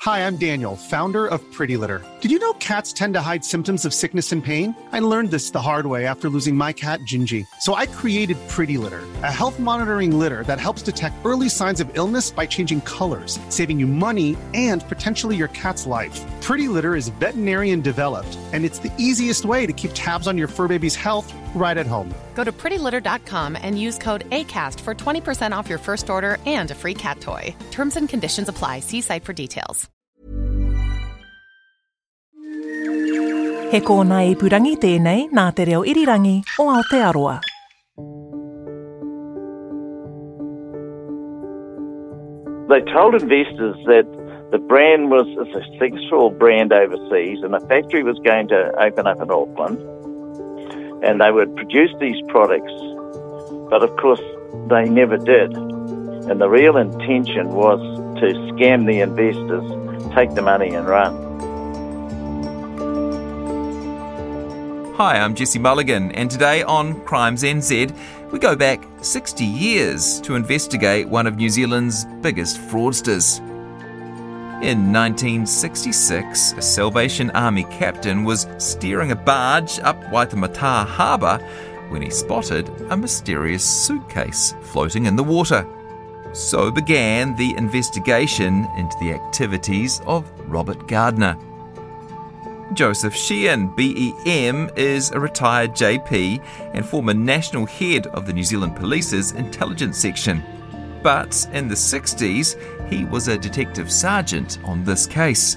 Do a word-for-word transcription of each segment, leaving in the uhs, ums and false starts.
Hi, I'm Daniel, founder of Pretty Litter. Did you know cats tend to hide symptoms of sickness and pain? I learned this the hard way after losing my cat, Gingy. So I created Pretty Litter, a health monitoring litter that helps detect early signs of illness by changing colors, saving you money and potentially your cat's life. Pretty Litter is veterinarian developed, and it's the easiest way to keep tabs on your fur baby's health right at home. Go to pretty litter dot com and use code ACAST for twenty percent off your first order and a free cat toy. Terms and conditions apply. See site for details. He kōna i purangi tēnei nā te reo irirangi o Aotearoa. They told investors that the brand was a successful brand overseas and a factory was going to open up in Auckland and they would produce these products. But of course, they never did. And the real intention was to scam the investors, take the money and run. Hi, I'm Jesse Mulligan, and today on Crimes N Z, we go back sixty years to investigate one of New Zealand's biggest fraudsters. In nineteen sixty-six, a Salvation Army captain was steering a barge up Waitemata Harbour when he spotted a mysterious suitcase floating in the water. So began the investigation into the activities of Robert Gardner. Joseph Sheehan, B E M, is a retired J P and former national head of the New Zealand Police's intelligence section. But in the sixties, he was a detective sergeant on this case.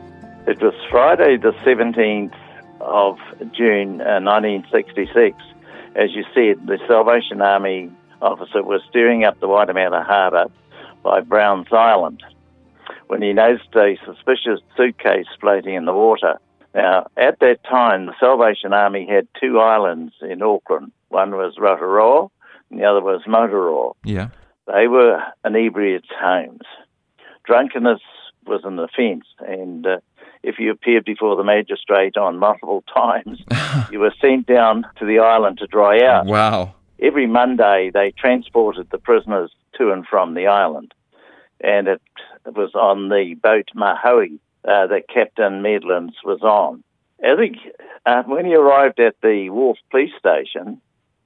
It was Friday the seventeenth of June uh, nineteen sixty-six. As you said, the Salvation Army officer was steering up the Waitemata Harbour by Browns Island when he noticed a suspicious suitcase floating in the water. Now, at that time, the Salvation Army had two islands in Auckland. One was Rotorua and the other was Motoroa. Yeah. They were inebriates' homes. Drunkenness was an offence, and uh, if you appeared before the magistrate on multiple times, you were sent down to the island to dry out. Wow. Every Monday, they transported the prisoners to and from the island, and it was on the boat Mahoe uh, that Captain Medlands was on. I think uh, when he arrived at the Wharf Police Station,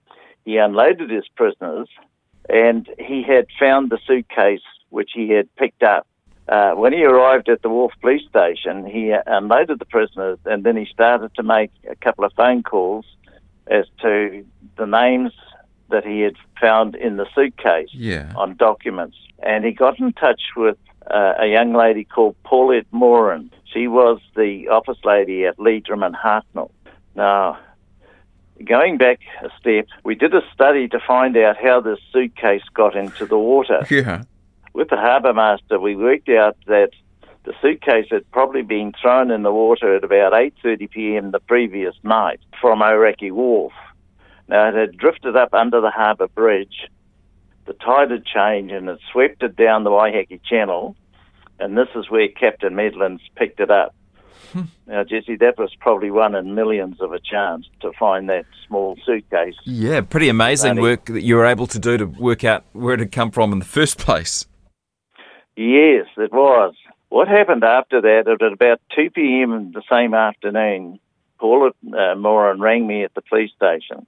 he unloaded his prisoners, and he had found the suitcase which he had picked up. Uh, when he arrived at the Wharf Police Station, he unloaded the prisoners, and then he started to make a couple of phone calls as to the names that he had found in the suitcase Yeah. on documents. And he got in touch with uh, a young lady called Paulette Moran. She was the office lady at Leedram and Hartnell. Now, going back a step, we did a study to find out how this suitcase got into the water. Yeah. With the harbour master, we worked out that the suitcase had probably been thrown in the water at about eight thirty p.m. the previous night from Oraki Wharf. Now, it had drifted up under the harbour bridge. The tide had changed and it swept it down the Waiheke Channel, and this is where Captain Medlands picked it up. Now, Jesse, that was probably one in millions of a chance to find that small suitcase. Yeah, pretty amazing Only- work that you were able to do to work out where it had come from in the first place. Yes, it was. What happened after that, at about two p.m. the same afternoon, Paula uh, Moran rang me at the police station,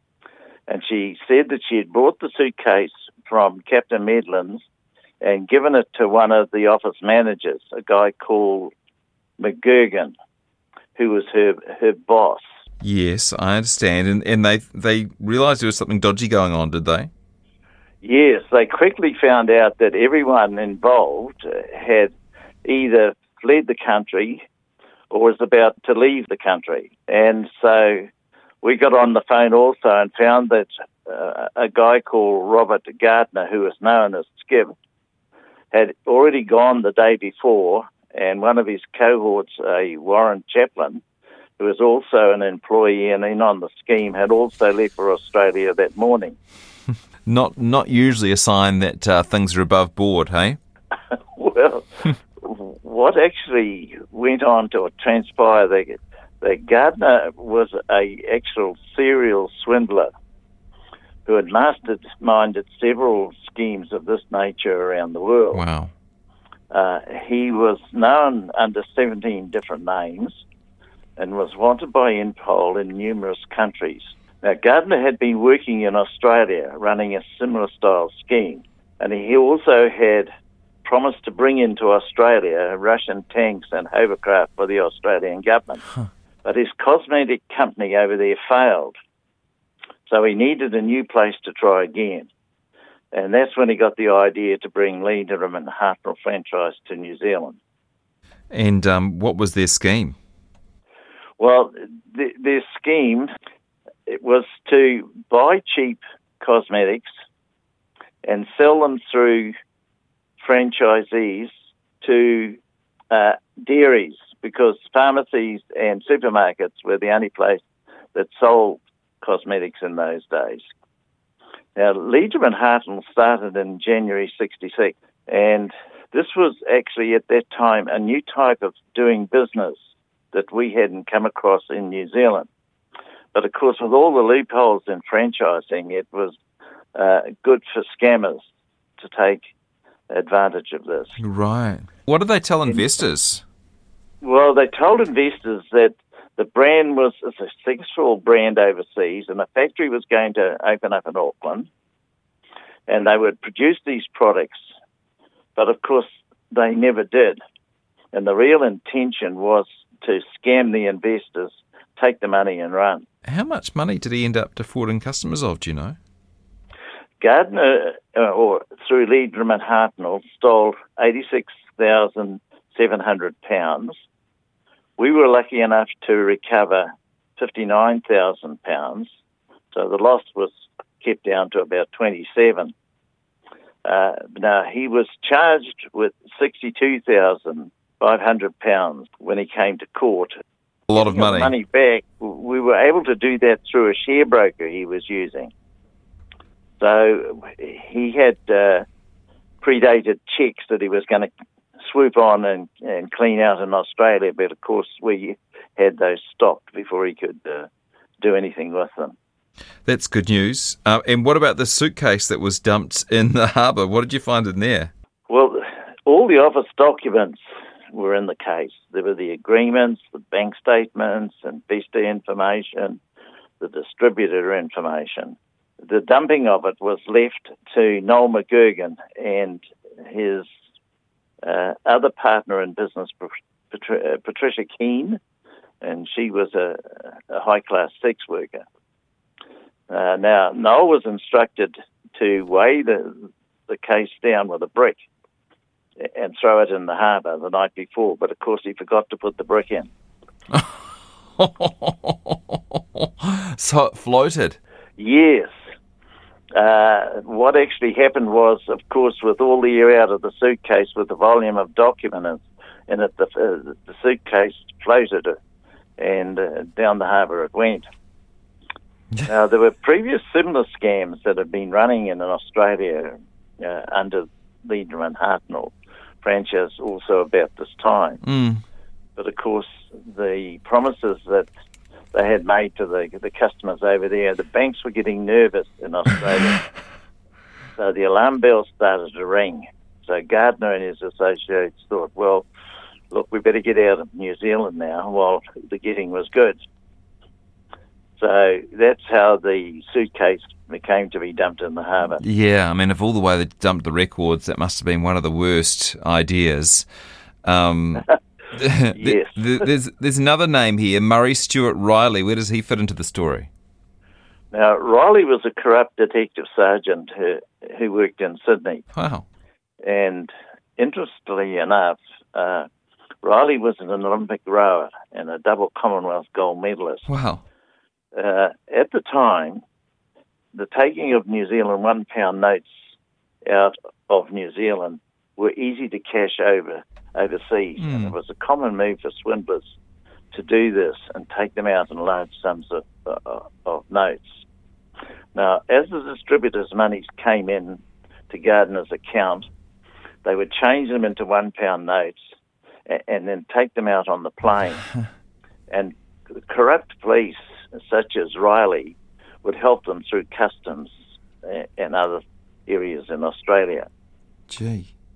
and she said that she had bought the suitcase from Captain Medlands and given it to one of the office managers, a guy called McGurgan, who was her her boss. Yes, I understand. And and they they realised there was something dodgy going on, did they? Yes, they quickly found out that everyone involved had either fled the country or was about to leave the country. And so we got on the phone also and found that uh, a guy called Robert Gardner, who was known as Skip, had already gone the day before, and one of his cohorts, a Warren Chaplin, who was also an employee and in on the scheme, had also left for Australia that morning. Not not usually a sign that uh, things are above board, hey? Well, what actually went on to transpire that, that Gardner was a actual serial swindler who had masterminded several schemes of this nature around the world. Wow. Uh, he was known under seventeen different names and was wanted by Interpol in numerous countries. Now, Gardner had been working in Australia running a similar style scheme, and he also had promised to bring into Australia Russian tanks and hovercraft for the Australian government. Huh. But his cosmetic company over there failed, so he needed a new place to try again. And that's when he got the idea to bring Leederman and Hartnell franchise to New Zealand. And um, what was their scheme? Well, th- their scheme it was to buy cheap cosmetics and sell them through franchisees to uh, dairies, because pharmacies and supermarkets were the only place that sold cosmetics in those days. Now, Leederman Hartnell started in January sixty-six, and this was actually at that time a new type of doing business that we hadn't come across in New Zealand. But of course, with all the loopholes in franchising, it was uh, good for scammers to take advantage of this. Right. What did they tell investors? Well, they told investors that the brand was a successful brand overseas and a factory was going to open up in Auckland, and they would produce these products. But of course, they never did. And the real intention was to scam the investors, take the money and run. How much money did he end up defrauding customers of, do you know? Gardner, uh, or through Leederman Hartnell, stole eighty-six thousand seven hundred pounds. We were lucky enough to recover fifty-nine thousand pounds, so the loss was kept down to about twenty-seven. Uh, now, he was charged with sixty-two thousand five hundred pounds when he came to court. A lot of money. money back. We were able to do that through a share broker he was using. So he had uh, predated checks that he was going to swoop on and, and clean out in Australia, but of course we had those stopped before he could uh, do anything with them. That's good news. Uh, and what about the suitcase that was dumped in the harbour? What did you find in there? Well, all the office documents were in the case. There were the agreements, the bank statements, investor information, the distributor information. The dumping of it was left to Noel McGurgan and his uh, other partner in business, Patri- uh, Patricia Keane, and she was a, a high-class sex worker. Uh, now, Noel was instructed to weigh the, the case down with a brick and throw it in the harbour the night before, but of course he forgot to put the brick in. So it floated? Yes. Uh, what actually happened was, of course, with all the air out of the suitcase with the volume of documents in it, the, uh, the suitcase floated and uh, down the harbour it went. Now, there were previous similar scams that had been running in Australia uh, under Leederman Hartnell franchise also about this time. Mm. But, of course, the promises that they had made to the the customers over there, the banks were getting nervous in Australia. So the alarm bells started to ring. So Gardner and his associates thought, well, look, we better get out of New Zealand now while the getting was good. So that's how the suitcase came to be dumped in the harbour. Yeah, I mean, of all the way they dumped the records, that must have been one of the worst ideas. Um, yes. there's, there's another name here, Murray Stewart Riley. Where does he fit into the story? Now, Riley was a corrupt detective sergeant who, who worked in Sydney. Wow. And interestingly enough, uh, Riley was an Olympic rower and a double Commonwealth gold medalist. Wow. Uh, at the time, the taking of New Zealand one-pound notes out of New Zealand were easy to cash over overseas. Mm. And it was a common move for swindlers to do this and take them out in large sums of, uh, of notes. Now, as the distributors' monies came in to Gardner's account, they would change them into one-pound notes and, and then take them out on the plane. And corrupt police, such as Riley, would help them through customs and other areas in Australia. Gee.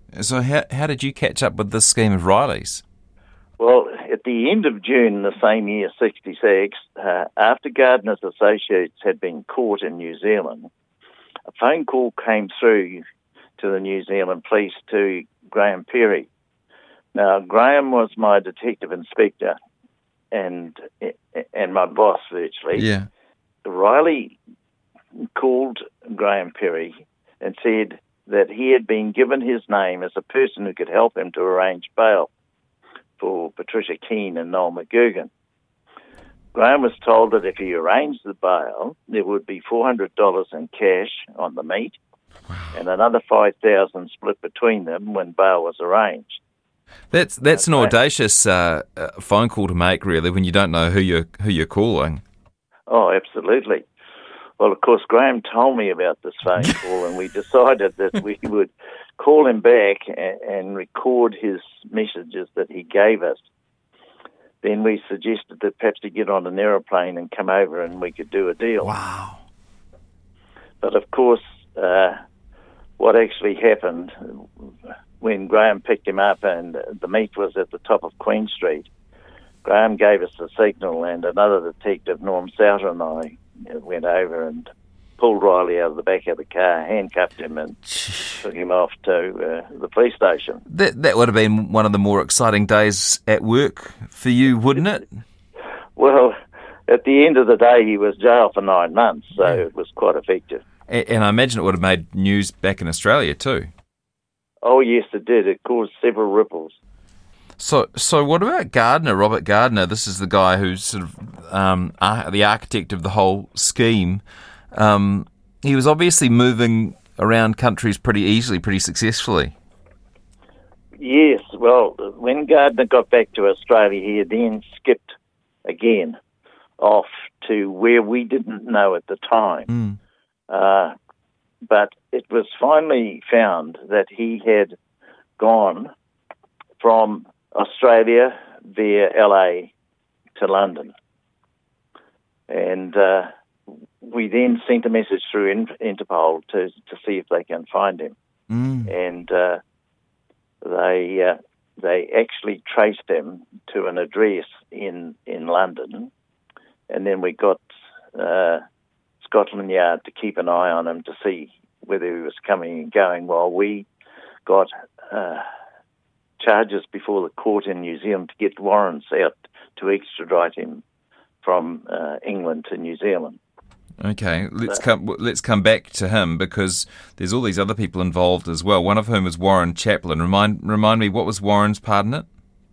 So how, how did you catch up with this scheme of Riley's? Well, at the end of June the same year, sixty-six, uh, after Gardner's associates had been caught in New Zealand, a phone call came through to the New Zealand police to Graham Perry. Now, Graham was my detective inspector and and my boss virtually. Yeah. Riley called Graham Perry and said that he had been given his name as a person who could help him to arrange bail for Patricia Keane and Noel McGugan. Graham was told that if he arranged the bail, there would be four hundred dollars in cash on the meat and another five thousand dollars split between them when bail was arranged. That's that's an audacious uh, phone call to make, really, when you don't know who you're who you're calling. Oh, absolutely. Well, of course, Graham told me about this phone call, and we decided that we would call him back and, and record his messages that he gave us. Then we suggested that perhaps he get on an aeroplane and come over, and we could do a deal. Wow! But of course, uh, what actually happened when Graham picked him up and the meet was at the top of Queen Street, Graham gave us the signal, and another detective, Norm Souter, and I went over and pulled Riley out of the back of the car, handcuffed him, and took him off to uh, the police station. That that would have been one of the more exciting days at work for you, wouldn't it? Well, at the end of the day, he was jailed for nine months, so yeah. It was quite effective. And, and I imagine it would have made news back in Australia too. Oh, yes, it did. It caused several ripples. So, so what about Gardner, Robert Gardner? This is the guy who's sort of um, ar- the architect of the whole scheme. Um, he was obviously moving around countries pretty easily, pretty successfully. Yes, well, when Gardner got back to Australia, he had then skipped again off to where we didn't know at the time. Mm. Uh, but it was finally found that he had gone from Australia via L A to London. And uh, we then sent a message through Interpol to to see if they can find him. Mm. And uh, they uh, they actually traced him to an address in, in London. And then we got uh, Scotland Yard to keep an eye on him to see whether he was coming and going, while we got uh, charges before the court in New Zealand to get warrants out to extradite him from uh, England to New Zealand. Okay, let's come let's come back to him, because there's all these other people involved as well, one of whom is Warren Chaplin. Remind remind me, what was Warren's part in it?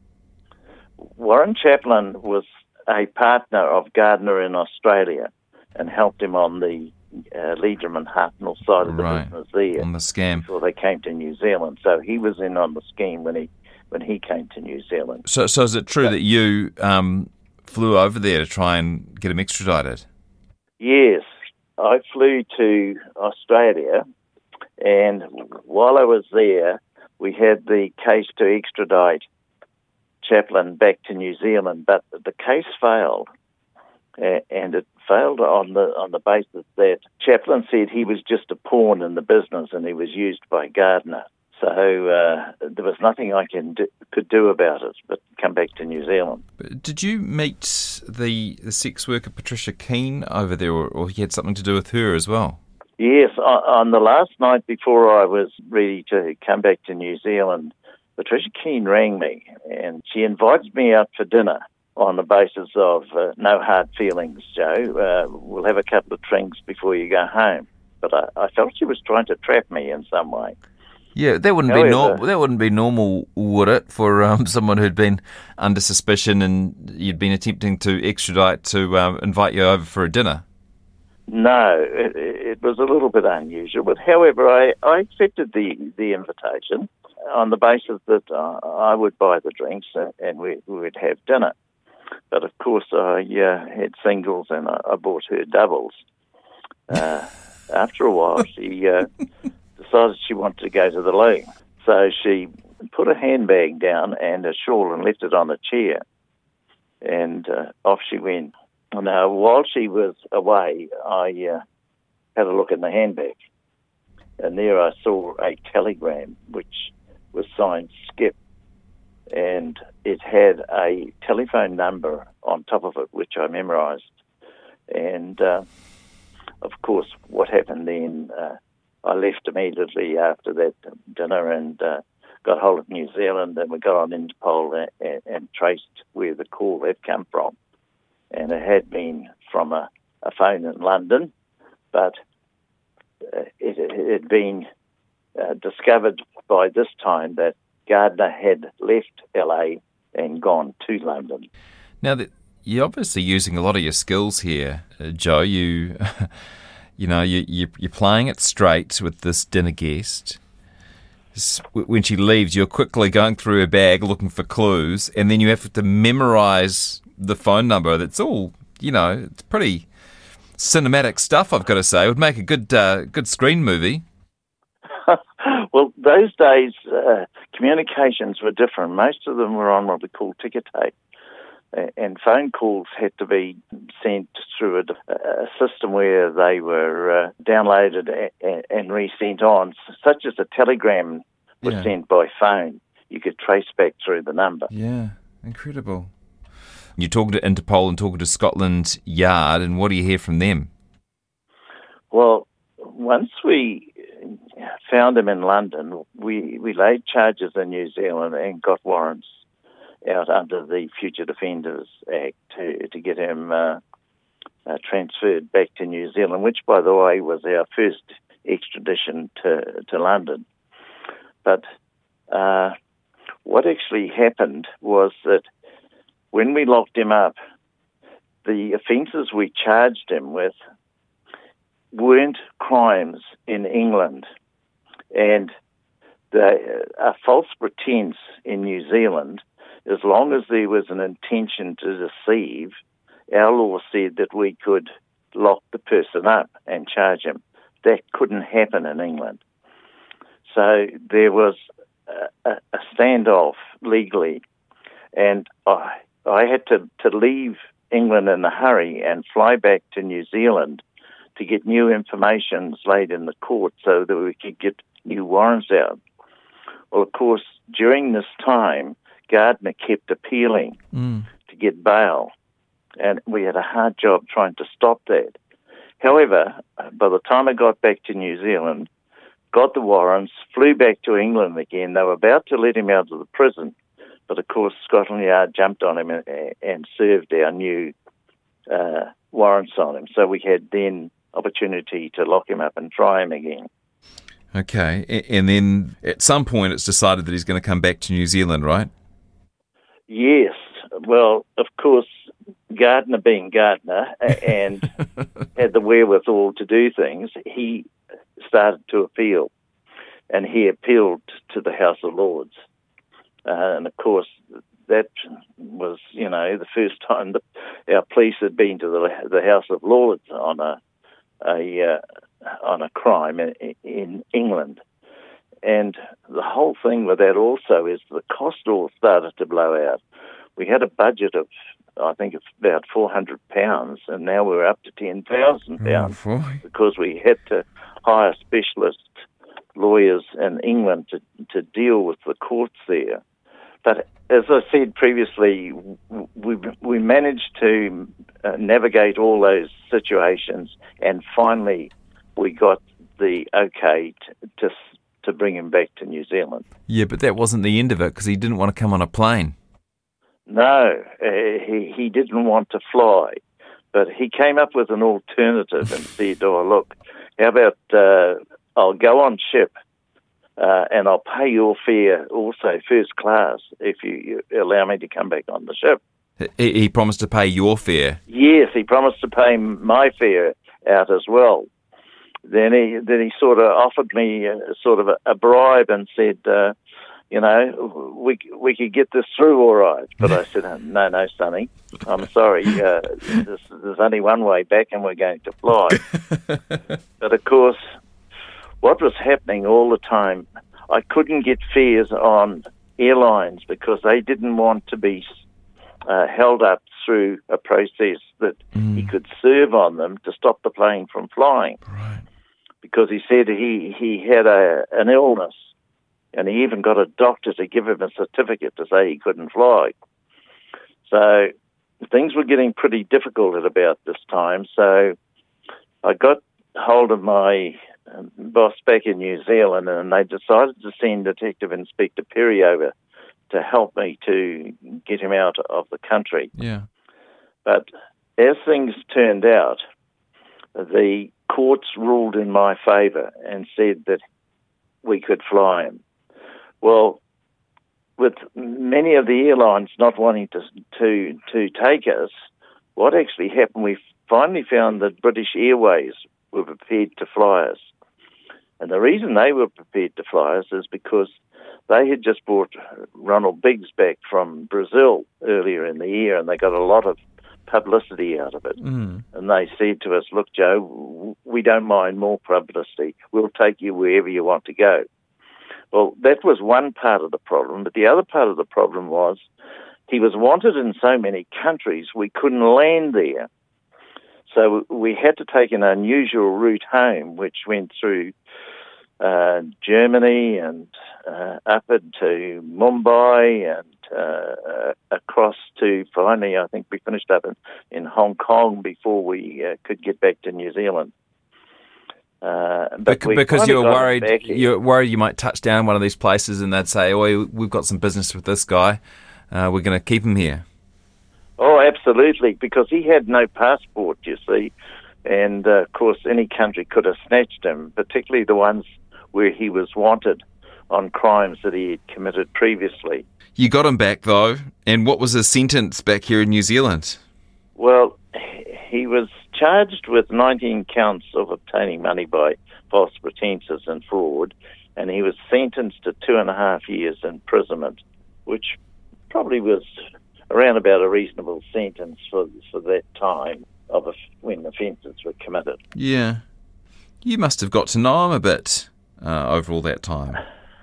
Warren Chaplin was a partner of Gardner in Australia and helped him on the uh, Leedham and Hartnell side of the right. business there. On the scam. Before they came to New Zealand. So he was in on the scheme when he when he came to New Zealand. So so is it true that you um, flew over there to try and get him extradited? Yes. I flew to Australia, and while I was there, we had the case to extradite Chaplin back to New Zealand, but the case failed. And it failed on the on the basis that Chaplin said he was just a pawn in the business and he was used by Gardner. So uh, there was nothing I can do, could do about it but come back to New Zealand. Did you meet the, the sex worker Patricia Keane over there, or, or he had something to do with her as well? Yes, on, on the last night before I was ready to come back to New Zealand, Patricia Keane rang me and she invited me out for dinner on the basis of uh, no hard feelings, Joe. Uh, we'll have a couple of drinks before you go home. But I, I felt she was trying to trap me in some way. Yeah, that wouldn't However, be normal. That wouldn't be normal, would it, for um, someone who'd been under suspicion and you'd been attempting to extradite to um, invite you over for a dinner? No, it, it was a little bit unusual. But however, I, I accepted the, the invitation on the basis that uh, I would buy the drinks and we, we would have dinner. But of course, I uh, had singles and I, I bought her doubles. Uh, after a while, she uh, decided she wanted to go to the loo. So she put a handbag down and a shawl and left it on a chair. And uh, off she went. Now, while she was away, I uh, had a look in the handbag. And there I saw a telegram which was signed Skip, and it had a telephone number on top of it, which I memorised. And, uh, of course, what happened then, uh, I left immediately after that dinner and uh, got hold of New Zealand, and we got on Interpol and, and traced where the call had come from. And it had been from a, a phone in London, but uh, it, it had been uh, discovered by this time that Gardner had left L A and gone to London. Now, that you're obviously using a lot of your skills here, uh, Joe. You, you know, you, you, you're playing it straight with this dinner guest. When she leaves, you're quickly going through her bag looking for clues, and then you have to memorise the phone number. That's all, you know, it's pretty cinematic stuff, I've got to say. It would make a good uh, good screen movie. Well, those days, uh, communications were different. Most of them were on what we call ticker tape, and phone calls had to be sent through a, a system where they were uh, downloaded and, and resent on, such as a telegram was Yeah. sent by phone. You could trace back through the number. Yeah, incredible. You're talking to Interpol and talking to Scotland Yard, and what do you hear from them? Well, once we found him in London, we, we laid charges in New Zealand and got warrants out under the Future Defenders Act to, to get him uh, uh, transferred back to New Zealand, which, by the way, was our first extradition to, to London. But uh, what actually happened was that when we locked him up, the offences we charged him with weren't crimes in England, and the, a false pretense in New Zealand, as long as there was an intention to deceive, our law said that we could lock the person up and charge him. That couldn't happen in England. So there was a, a, a standoff legally, and I, I had to, to leave England in a hurry and fly back to New Zealand to get new information laid in the court so that we could get new warrants out. Well, of course, during this time, Gardner kept appealing Mm. to get bail, and we had a hard job trying to stop that. However, by the time I got back to New Zealand, got the warrants, flew back to England again, they were about to let him out of the prison, but of course Scotland Yard jumped on him and, and served our new uh, warrants on him. So we had then opportunity to lock him up and try him again. Okay, A- and then at some point it's decided that he's going to come back to New Zealand, right? Yes. Well, of course, Gardner being Gardner and had the wherewithal to do things, he started to appeal, and he appealed to the House of Lords. Uh, and, of course, that was, you know, the first time that our police had been to the, the House of Lords on a, a uh, on a crime in, in England. And the whole thing with that also is the cost all started to blow out. We had a budget of, I think it's about four hundred pounds, and now we're up to ten thousand pounds Oh, boy. because we had to hire specialist lawyers in England to, to deal with the courts there. But as I said previously, we, we managed to uh, navigate all those situations, and finally we got the okay to, to to bring him back to New Zealand. Yeah, but that wasn't the end of it because he didn't want to come on a plane. No, uh, he, he didn't want to fly, but he came up with an alternative and said, oh, look, how about uh, I'll go on ship uh, and I'll pay your fare also first class if you, you allow me to come back on the ship. He, he promised to pay your fare. Yes, he promised to pay my fare out as well. Then he then he sort of offered me a, sort of a, a bribe and said, uh, you know, we we could get this through all right. But I said, no, no, Sonny, I'm sorry. Uh, there's, there's only one way back, and we're going to fly. But of course, what was happening all the time, I couldn't get fares on airlines because they didn't want to be uh, held up through a process that Mm. he could serve on them to stop the plane from flying. Right. Because he said he, he had a an illness And he even got a doctor to give him a certificate to say he couldn't fly. So things were getting pretty difficult at about this time. So I got hold of my boss back in New Zealand, and they decided to send Detective Inspector Perry over to help me to get him out of the country. Yeah. But as things turned out, the courts ruled in my favour and said that we could fly him. Well, with many of the airlines not wanting to to to take us, what actually happened, we finally found that British Airways were prepared to fly us. And the reason they were prepared to fly us is because they had just brought Ronald Biggs back from Brazil earlier in the year, and they got a lot of publicity out of it. Mm. And they said to us, look, Joe, we don't mind more publicity. We'll take you wherever you want to go. Well, that was one part of the problem, but the other part of the problem was he was wanted in so many countries we couldn't land there. So we had to take an unusual route home, which went through uh, Germany and uh, up into Mumbai and uh, across to, finally, I think we finished up in, in Hong Kong before we uh, could get back to New Zealand. Uh, but Bec- because you were worried, you're worried you might touch down one of these places and they'd say, "Oh, we've got some business with this guy. Uh, we're going to keep him here." Oh, absolutely, because he had no passport, you see, and uh, of course any country could have snatched him, particularly the ones where he was wanted on crimes that he had committed previously. You got him back though, and what was his sentence back here in New Zealand? Well, he was charged with nineteen counts of obtaining money by false pretences and fraud, and he was sentenced to two and a half years imprisonment, which probably was around about a reasonable sentence for for that time of a, when offences were committed. Yeah. You must have got to know him a bit uh, over all that time.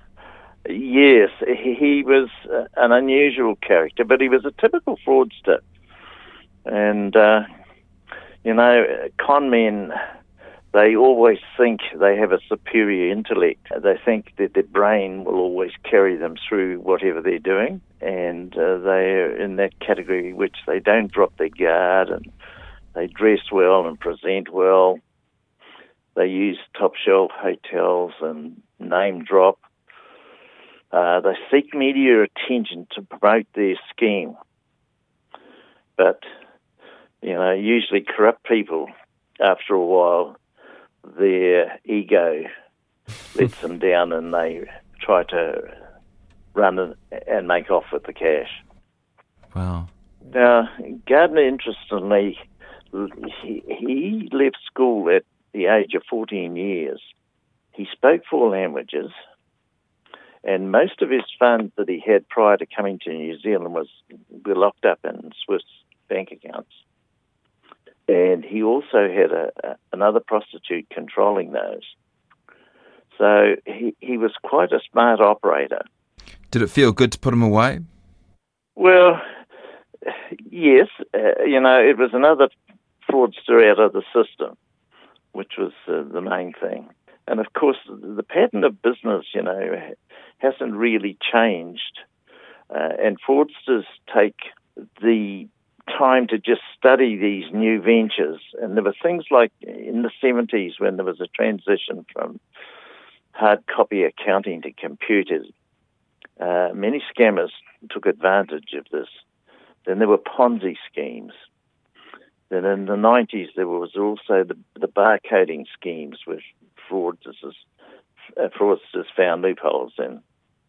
Yes, he, he was uh, an unusual character, but he was a typical fraudster. And, uh, you know, con men, they always think they have a superior intellect. They think that their brain will always carry them through whatever they're doing, and uh, they're in that category which they don't drop their guard, and they dress well and present well. They use top-shelf hotels and name drop. Uh, they seek media attention to promote their scheme. But, you know, usually corrupt people, after a while, their ego lets them down and they try to run and make off with the cash. Wow. Now, Gardner, interestingly, he, he left school at the age of fourteen years. He spoke four languages, and most of his funds that he had prior to coming to New Zealand was were locked up in Swiss bank accounts. And he also had a, a, another prostitute controlling those. So he, he was quite a smart operator. Did it feel good to put him away? Well, yes. Uh, you know, it was another fraudster out of the system, which was uh, the main thing. And, of course, the pattern of business, you know, hasn't really changed. Uh, and fraudsters take the time to just study these new ventures. And there were things like in the seventies when there was a transition from hard copy accounting to computers. Uh, many scammers took advantage of this. Then there were Ponzi schemes. Then in the nineties there was also the, the barcoding schemes which fraudsters, uh, fraudsters found loopholes in.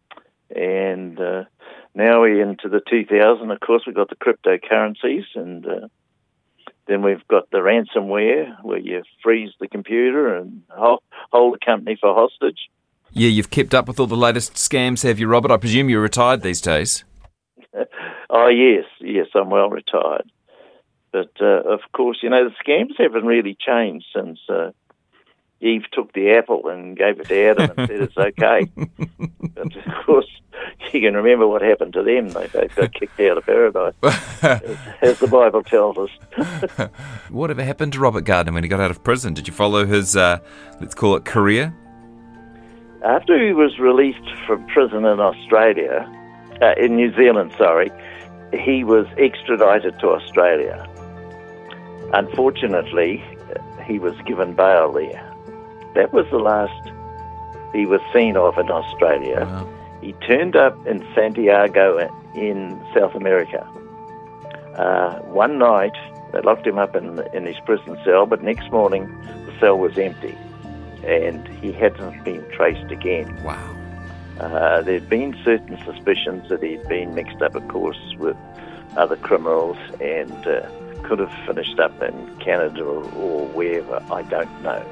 And uh, now we're into the two thousands. Of course, we've got the cryptocurrencies, and uh, then we've got the ransomware, where you freeze the computer and hold, hold the company for hostage. Yeah, you've kept up with all the latest scams, have you, Robert? I presume you're retired these days. Oh, yes, yes, I'm well retired. But, uh, of course, you know, the scams haven't really changed since uh, Eve took the apple and gave it to Adam and said it's okay. But, of course, you can remember what happened to them. They both got kicked out of paradise, as, as the Bible tells us. Whatever happened to Robert Gardner when he got out of prison? Did you follow his, uh, let's call it, career? After he was released from prison in Australia, uh, in New Zealand, sorry, he was extradited to Australia. Unfortunately, he was given bail there. That was the last he was seen of in Australia. Wow. He turned up in Santiago in South America. Uh, one night, they locked him up in, in his prison cell, but next morning the cell was empty, and he hadn't been traced again. Wow. Uh, there'd been certain suspicions that he'd been mixed up, of course, with other criminals and uh, could have finished up in Canada or, or wherever, I don't know.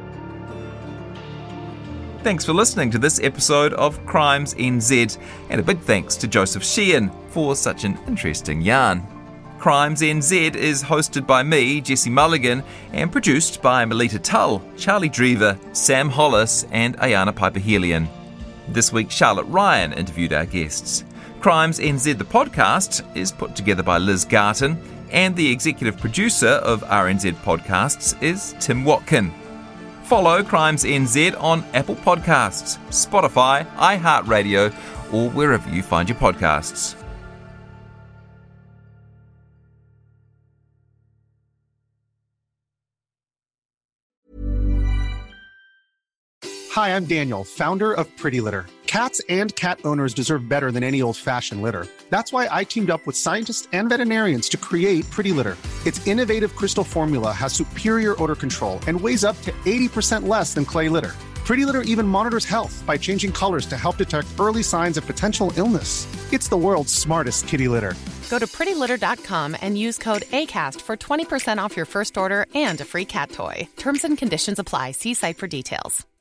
Thanks for listening to this episode of Crimes N Z, and a big thanks to Joseph Sheehan for such an interesting yarn. Crimes N Z is hosted by me, Jesse Mulligan, and produced by Melita Tull, Charlie Drever, Sam Hollis and Ayana Piper-Helian. This week, Charlotte Ryan interviewed our guests. Crimes N Z, the podcast, is put together by Liz Garton, and the executive producer of R N Z Podcasts is Tim Watkin. Follow Crimes N Z on Apple Podcasts, Spotify, iHeartRadio, or wherever you find your podcasts. Hi, I'm Daniel, founder of Pretty Litter. Cats and cat owners deserve better than any old-fashioned litter. That's why I teamed up with scientists and veterinarians to create Pretty Litter. Its innovative crystal formula has superior odor control and weighs up to eighty percent less than clay litter. Pretty Litter even monitors health by changing colors to help detect early signs of potential illness. It's the world's smartest kitty litter. Go to pretty litter dot com and use code ACAST for twenty percent off your first order and a free cat toy. Terms and conditions apply. See site for details.